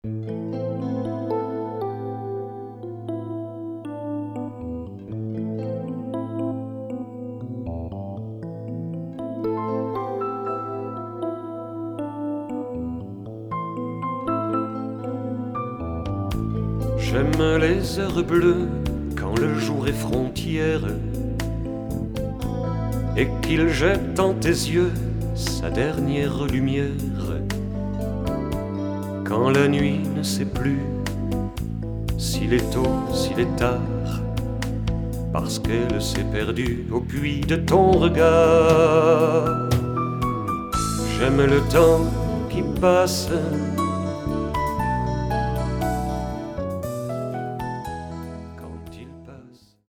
J'aime les heures bleues quand le jour est frontière et qu'il jette en tes yeux sa dernière lumière. Quand la nuit ne sait plus s'il est tôt, s'il est tard, parce qu'elle s'est perdue au puits de ton regard. J'aime le temps qui passe